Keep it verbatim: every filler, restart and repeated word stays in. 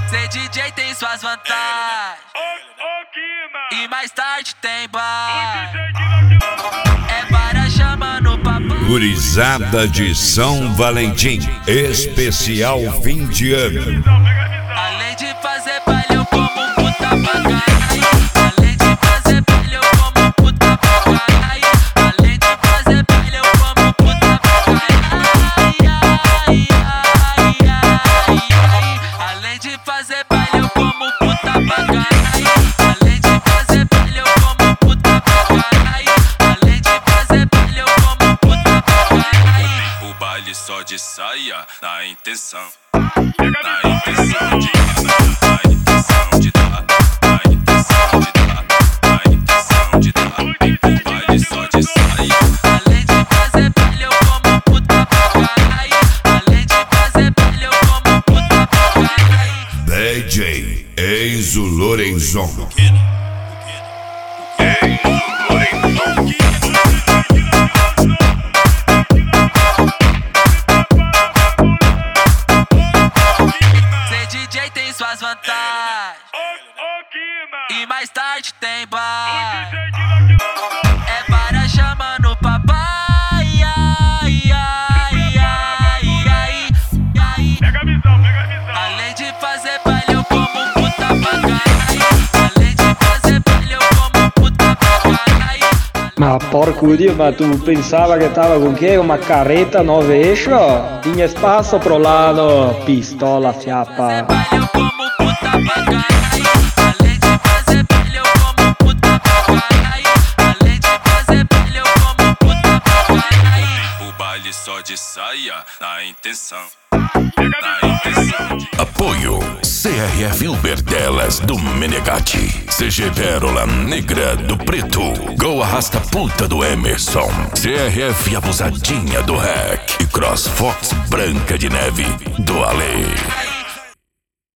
Ser D J tem suas vantagens, e mais tarde tem bar. É para chamar no papo. Gurizada de São Valentim, especial fim de ano. Além de fazer baile eu como puta pra caralho. Além de fazer baile eu como puta pra caralho. Além de fazer baile eu como puta pra caralho. Além de fazer baile eu como puta pra caralho. Além de fazer baile eu como puta pra caralho. Além de fazer baile eu como puta pra caralho. O baile só de saia, na intenção, na intenção de na intenção de dar, na intenção de dar, na intenção de dar. O baile só de saia. Além de fazer baile eu como puta pra caralho. Além de fazer baile eu como puta pra caralho. D J Enzo Lorenzon. Ser D J tem suas vantagens, e mais tarde tem bar. É para chamar no papai. Ai, ai, ai, ai, ai. Além de fazer baile eu como puta pra caralho. Além de fazer baile eu como puta pra caralho. Ma porco Dio, ma tu pensava che tava con che? Una carretta nove eixo? Tinha spasso pro lado, pistola fiappa. Baile eu como puta pra caralho. Além de fazer baile eu como puta pra caralho. Além de fazer baile eu como puta pra caralho. O baile só de saia, na intenção, na intenção de... Apoio C R F Uber delas do Menegatti, C G Pérola Negra do Preto, Go Arrasta Puta do Emerson, C R F Abusadinha do Rec e Cross Fox Branca de Neve do Ale.